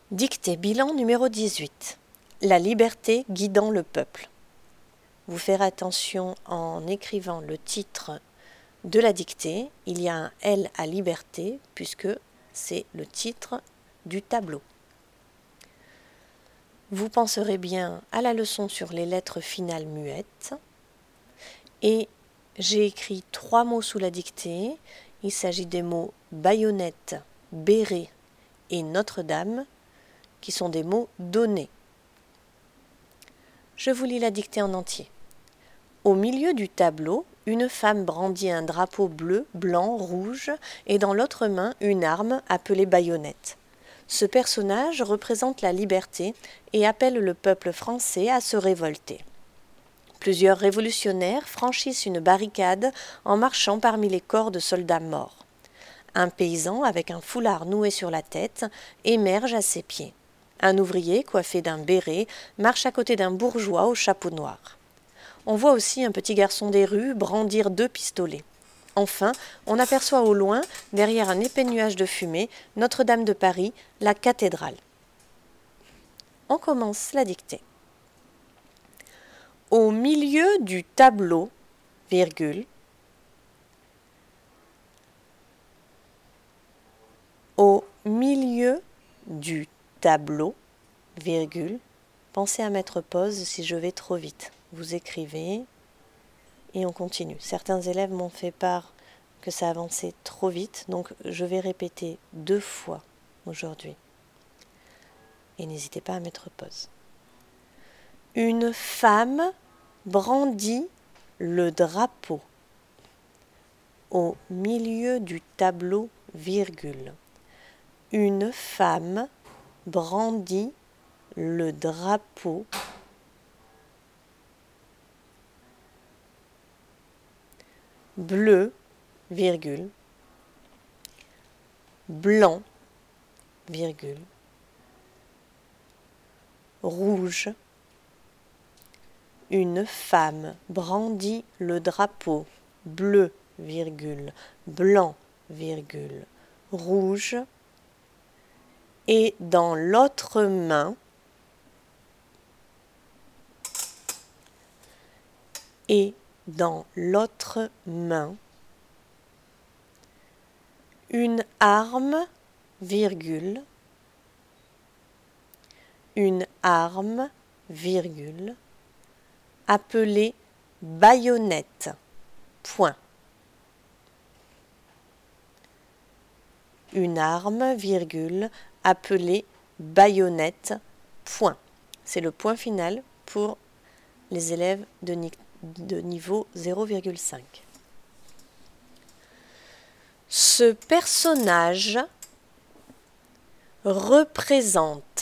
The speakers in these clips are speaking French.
Dictée bilan numéro 18. La liberté guidant le peuple. Vous ferez attention en écrivant le titre de la dictée. Il y a un L à liberté puisque c'est le titre du tableau. Vous penserez bien à la leçon sur les lettres finales muettes. Et j'ai écrit 3 mots sous la dictée. Il s'agit des mots baïonnette, béret et Notre-Dame, qui sont des mots donnés. Je vous lis la dictée en entier. Au milieu du tableau, une femme brandit un drapeau bleu, blanc, rouge et dans l'autre main une arme appelée baïonnette. Ce personnage représente la liberté et appelle le peuple français à se révolter. Plusieurs révolutionnaires franchissent une barricade en marchant parmi les corps de soldats morts. Un paysan avec un foulard noué sur la tête émerge à ses pieds. Un ouvrier coiffé d'un béret marche à côté d'un bourgeois au chapeau noir. On voit aussi un petit garçon des rues brandir 2 pistolets. Enfin, on aperçoit au loin, derrière un épais nuage de fumée, Notre-Dame de Paris, la cathédrale. On commence la dictée. Au milieu du tableau, virgule, au milieu du tableau, virgule, pensez à mettre pause si je vais trop vite. Vous écrivez et on continue. Certains élèves m'ont fait part que ça avançait trop vite, donc je vais répéter 2 fois aujourd'hui. Et n'hésitez pas à mettre pause. Une femme brandit le drapeau. Au milieu du tableau, virgule. Une femme brandit le drapeau bleu, virgule, blanc, virgule, rouge. Une femme brandit le drapeau bleu, virgule, blanc, virgule, rouge. Et dans l'autre main, une arme, virgule, appelée baïonnette, point. Une arme, virgule, appelée baïonnette, point. C'est le point final pour les élèves de niveau 0,5. Ce personnage représente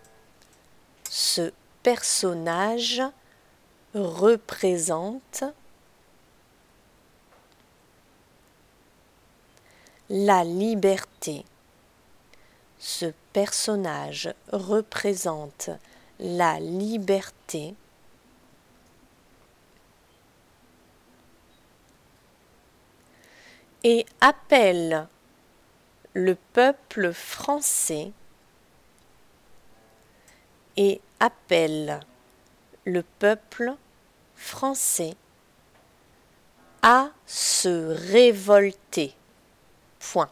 la liberté. Ce personnage représente la liberté et appelle le peuple français à se révolter. Point.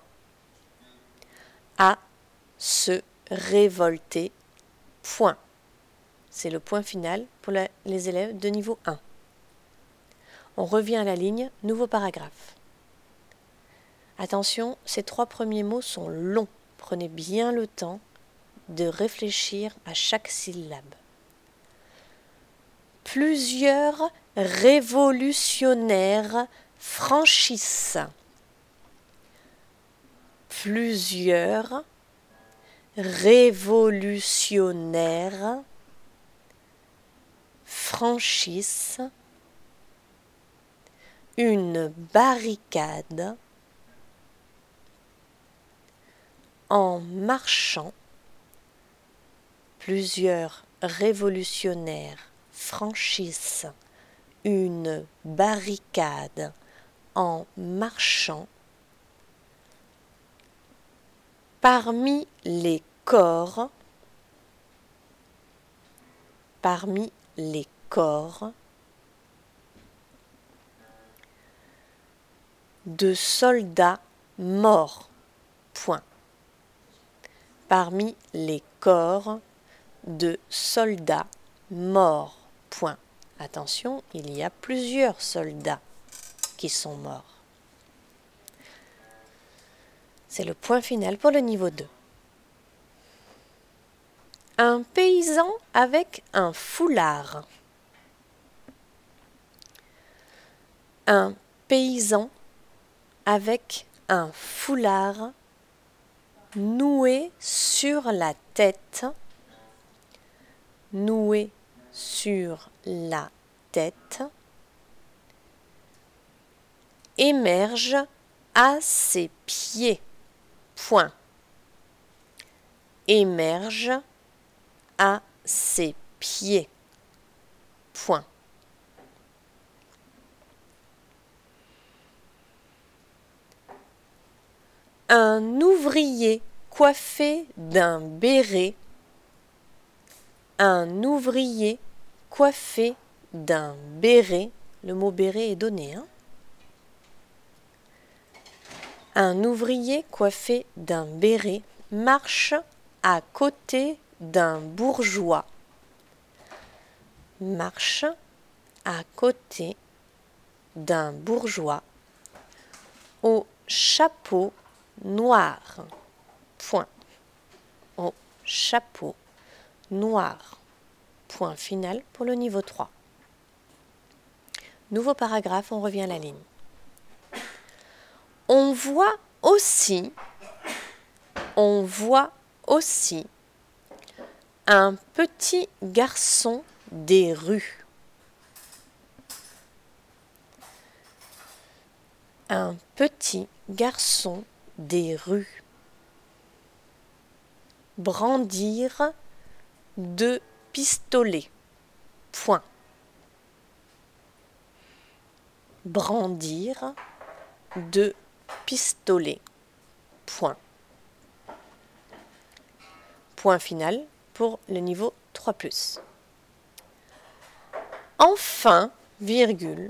À se révolter. Point. C'est le point final pour les élèves de niveau 1. On revient à la ligne, nouveau paragraphe. Attention, ces 3 premiers mots sont longs. Prenez bien le temps de réfléchir à chaque syllabe. Plusieurs révolutionnaires franchissent. Plusieurs révolutionnaires franchissent une barricade en marchant. Plusieurs révolutionnaires franchissent une barricade en marchant parmi les corps parmi les corps de soldats morts. Point. Parmi les corps de soldats morts. Point. Attention, il y a plusieurs soldats qui sont morts. C'est le point final pour le niveau 2. Un paysan avec un foulard. Un paysan avec un foulard noué sur la tête. Noué sur la tête. Émerge à ses pieds. Point. Émerge à ses pieds. Point. Un ouvrier coiffé d'un béret. Un ouvrier coiffé d'un béret. Le mot béret est donné, hein? Un ouvrier coiffé d'un béret marche à côté d'un bourgeois. Marche à côté d'un bourgeois au chapeau noir. Point. Au chapeau noir. Point final pour le niveau 3. Nouveau paragraphe, on revient à la ligne. On voit aussi un petit garçon des rues. Un petit garçon des rues. Brandir 2 pistolets. Point. Brandir 2 pistolets. Point. Point final pour le niveau 3+. Enfin, virgule,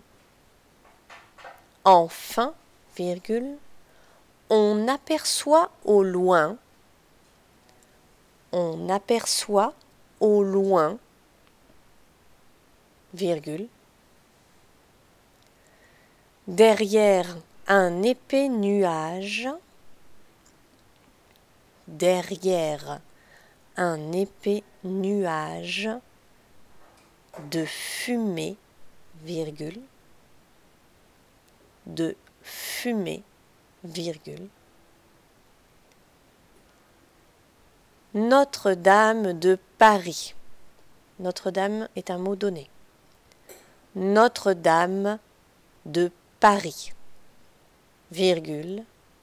on aperçoit au loin, virgule, derrière un épais nuage, de fumée, virgule, Notre-Dame de Paris. Notre-Dame est un mot donné. Notre-Dame de Paris, virgule,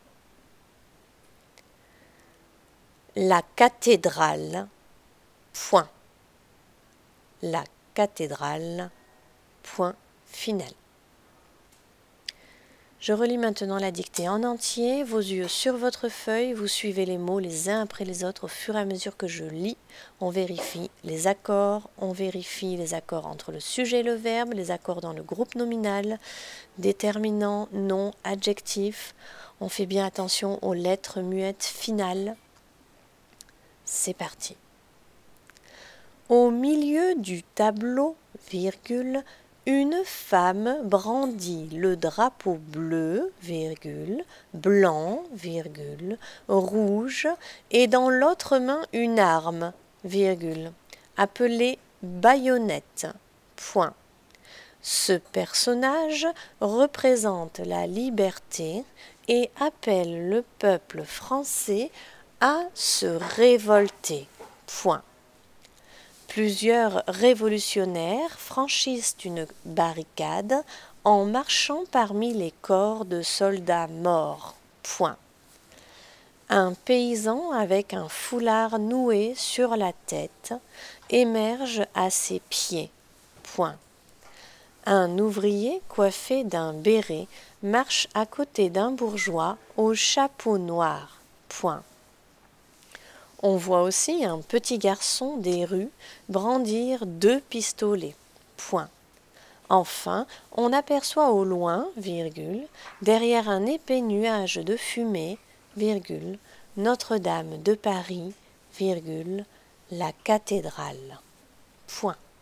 la cathédrale, point. La cathédrale, point final. Je relis maintenant la dictée en entier, vos yeux sur votre feuille, vous suivez les mots les uns après les autres au fur et à mesure que je lis. On vérifie les accords entre le sujet et le verbe, les accords dans le groupe nominal, déterminant, nom, adjectif. On fait bien attention aux lettres muettes finales. C'est parti. Au milieu du tableau, virgule, une femme brandit le drapeau bleu, virgule, blanc, virgule, rouge, et dans l'autre main une arme, virgule, appelée baïonnette. Point. Ce personnage représente la liberté et appelle le peuple français à se révolter. Point. Plusieurs révolutionnaires franchissent une barricade en marchant parmi les corps de soldats morts. Point. Un paysan avec un foulard noué sur la tête émerge à ses pieds. Point. Un ouvrier coiffé d'un béret marche à côté d'un bourgeois au chapeau noir. Point. On voit aussi un petit garçon des rues brandir 2 pistolets. Point. Enfin, on aperçoit au loin, virgule, derrière un épais nuage de fumée, virgule, Notre-Dame de Paris, virgule, la cathédrale. Point.